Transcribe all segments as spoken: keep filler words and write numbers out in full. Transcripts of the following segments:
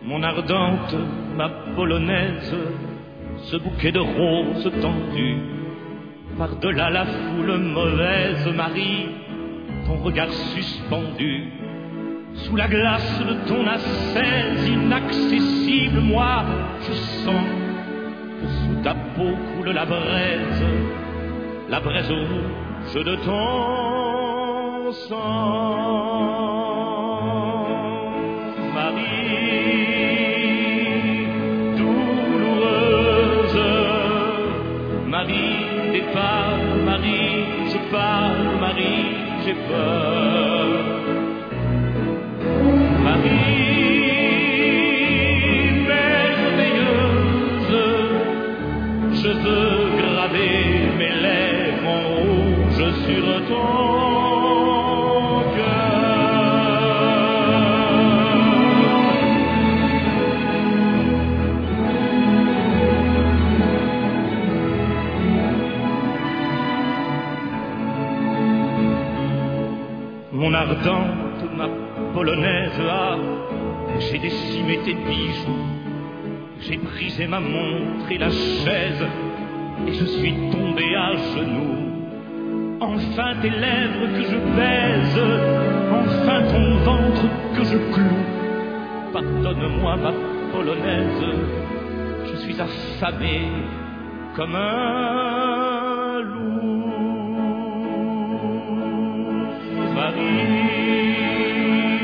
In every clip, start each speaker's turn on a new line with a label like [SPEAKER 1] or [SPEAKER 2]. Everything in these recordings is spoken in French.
[SPEAKER 1] Mon ardente, ma polonaise, ce bouquet de roses tendues, par-delà la foule mauvaise, Marie, ton regard suspendu, sous la glace de ton ascèse inaccessible, moi, je sens que sous ta peau coule la braise, la braise rouge de ton sang. Marie, douloureuse, Marie, départ, Marie, je parle, Marie, j'ai peur. Marie, merveilleuse, je veux graver mes lèvres en rouge sur ton mon ardente, ma polonaise, ah, j'ai décimé tes bijoux, j'ai brisé ma montre et la chaise, et je suis tombé à genoux. Enfin tes lèvres que je baise, enfin ton ventre que je cloue. Pardonne-moi ma polonaise, je suis affamé comme un loup. Marie,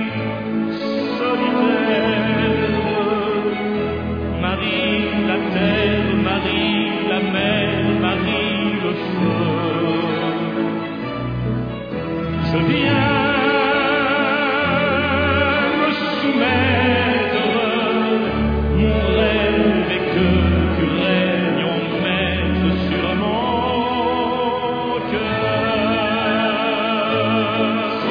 [SPEAKER 1] solitaire, Marie, la terre, Marie, la mer, Marie, le feu. Je viens me soumettre, mon rêve est que tu règnes en maître sur mon cœur.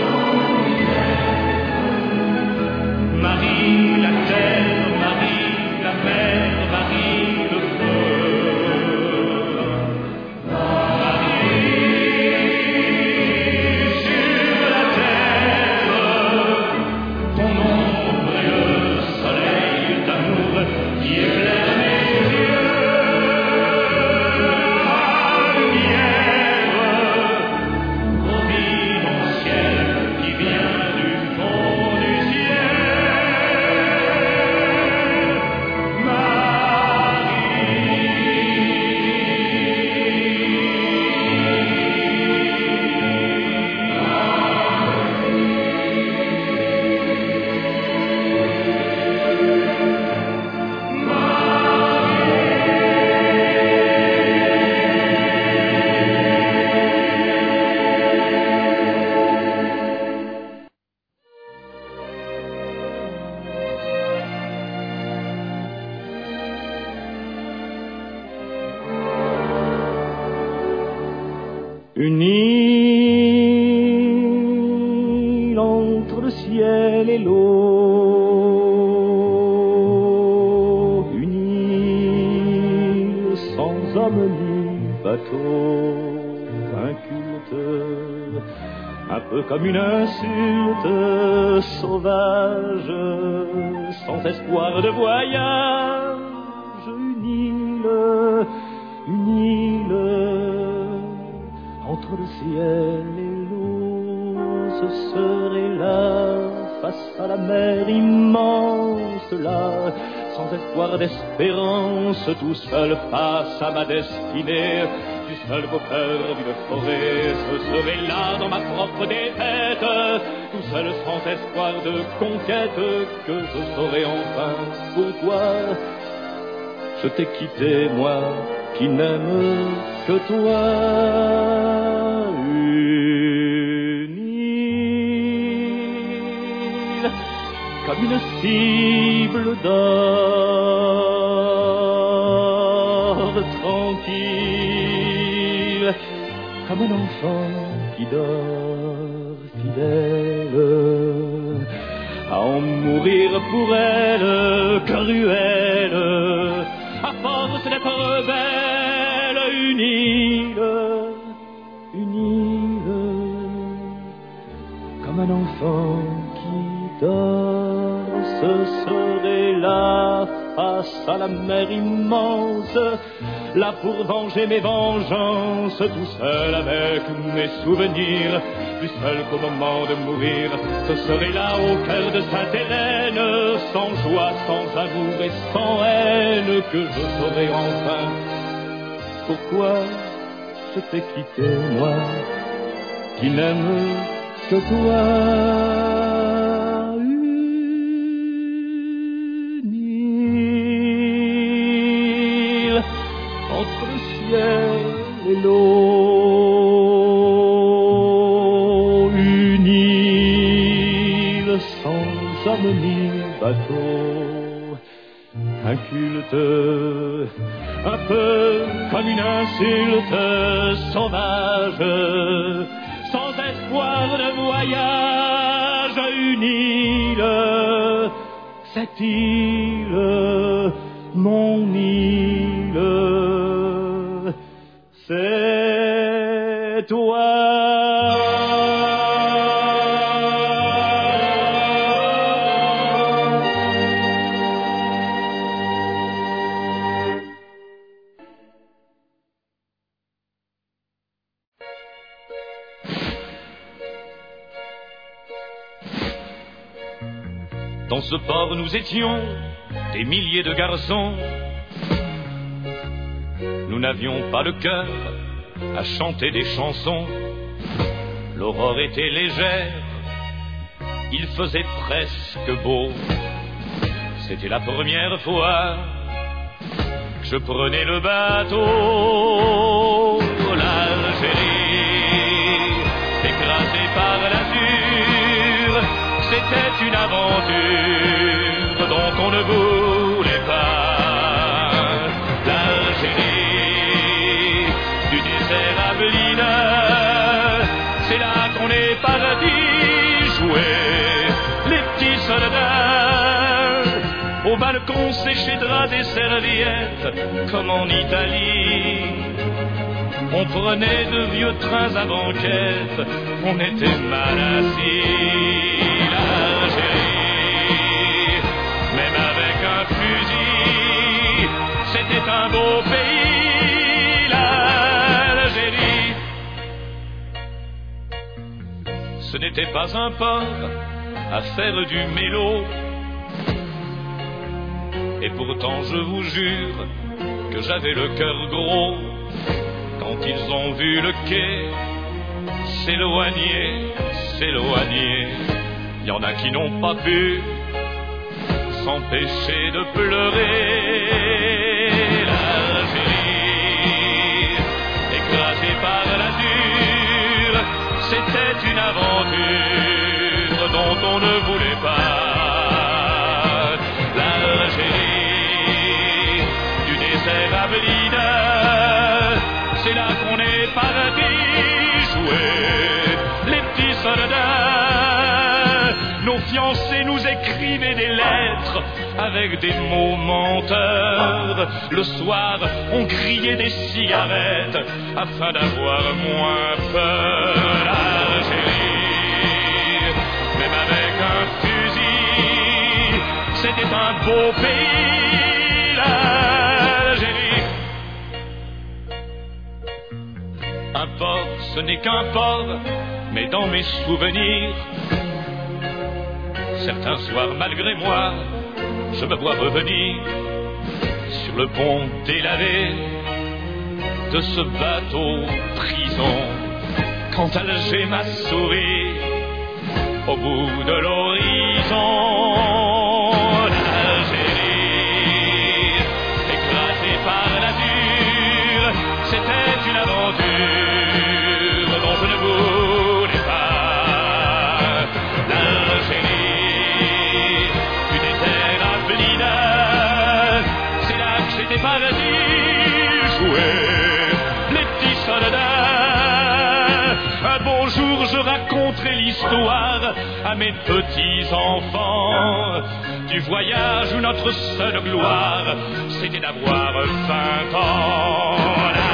[SPEAKER 1] Marie, la terre, Marie, la mer, Marie, le feu. Marie, sur la terre, ton ombre est le soleil d'amour qui éclaire mes yeux. La lumière providentielle qui vient du fond du ciel. Une île entre le ciel et l'eau, une île sans homme ni bateau, inculte, un peu comme une insulte sauvage, sans espoir de voyage, une île, une île entre le ciel et l'eau, ce serait là, face à la mer immense, là, sans espoir d'espérance, tout seul face à ma destinée, du seul beau cœur d'une forêt, ce serait là, dans ma propre défaite, tout seul sans espoir de conquête, que je saurais enfin pourquoi je t'ai quitté, moi, qui n'aime que toi. Une île comme une cible d'or, tranquille comme un enfant qui dort fidèle, à en mourir pour elle, cruelle, à force d'être belle, une île, une île, comme un enfant qui dort ce serait là, face à la mer immense, là pour venger mes vengeances, tout seul avec mes souvenirs, plus seul qu'au moment de mourir. Ce serait là au cœur de Sainte-Hélène, sans joie, sans amour et sans haine, que je saurais enfin pourquoi je t'ai quitté, moi, qui n'aime que toi. Une île entre le ciel et l'eau, une île sans âme ni bateau, un culte, un peu comme une insulte sauvage, sans espoir de voyage, une île, cette île, mon île, c'est toi.
[SPEAKER 2] Dans ce port nous étions des milliers de garçons. Nous n'avions pas le cœur à chanter des chansons. L'aurore était légère, il faisait presque beau. C'était la première fois que je prenais le bateau. L'Algérie, écrasée par la nature, c'était une aventure dont on ne voulait pas. L'Algérie, du désert à Blina, c'est là qu'on est parti jouer les petits soldats. Au balcon séché drap des serviettes, comme en Italie. On prenait de vieux trains à banquette, on était mal assis. L'Algérie, même avec un fusil, c'était un beau pays, l'Algérie. Ce n'était pas un port à faire du mélo, et pourtant je vous jure que j'avais le cœur gros quand ils ont vu le quai s'éloigner, s'éloigner. Il y en a qui n'ont pas pu s'empêcher de pleurer. L'Algérie, écrasée par la nature, c'était une aventure dont on ne voulait pas. L'Algérie, du désert à Blina, c'est là qu'on est parti jouer les petits soldats. Nos fiancés nous écrivaient des lettres avec des mots menteurs. Le soir, on grillait des cigarettes afin d'avoir moins peur. L'Algérie, même avec un fusil, c'était un beau pays, l'Algérie. Un port, ce n'est qu'un port, mais dans mes souvenirs, certains soirs, malgré moi, je me vois revenir sur le pont délavé de ce bateau prison. Quand Alger m'a souri au bout de l'horizon, l'Algérie, écrasée par la nature, c'était une aventure dont je ne voulais pas. L'Algérie, du désert à Blina, c'est là que j'étais parti jouer les petits soldats. Un beau jour je raconterai l'histoire à mes petits enfants du voyage où notre seule gloire c'était d'avoir vingt ans.